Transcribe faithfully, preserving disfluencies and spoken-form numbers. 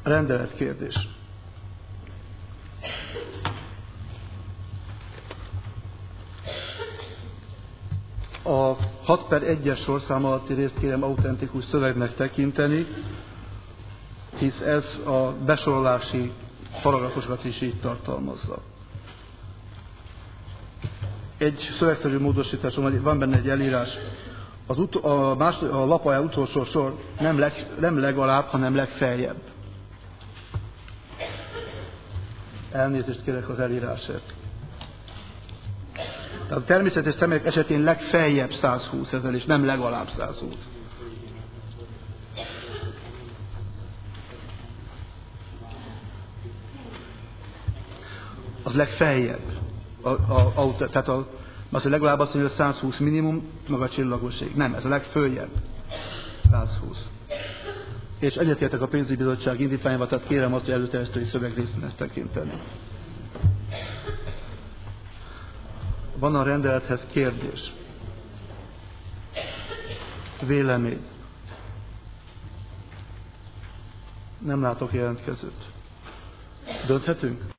Rendeletkérdés. A hat per egyes sorszám alatti részt kérem autentikus szövegnek tekinteni, hisz ez a besorolási paragrafusokat is így tartalmazza. Egy szövegszerű módosításon van benne egy elírás. Az ut- a, más, a lap alján utolsó sor nem, leg, nem legalább, hanem legfeljebb. Elnézést kérek az elírásért. Tehát a természetes személyek esetén legfeljebb száz húsz ezer, és nem legalább száz húsz. Az legfeljebb. A, a, a, tehát a, az, hogy legalább azt mondja, hogy száz húsz minimum, meg a csillagoség. Nem, ez a legföljebb. száz húsz. És egyetértek a pénzügyi bizottság indítványával, tehát kérem azt, hogy előterjesztői szövegrésznek tekinteni. Van a rendelethez kérdés. Vélemény. Nem látok jelentkezőt. Dönthetünk?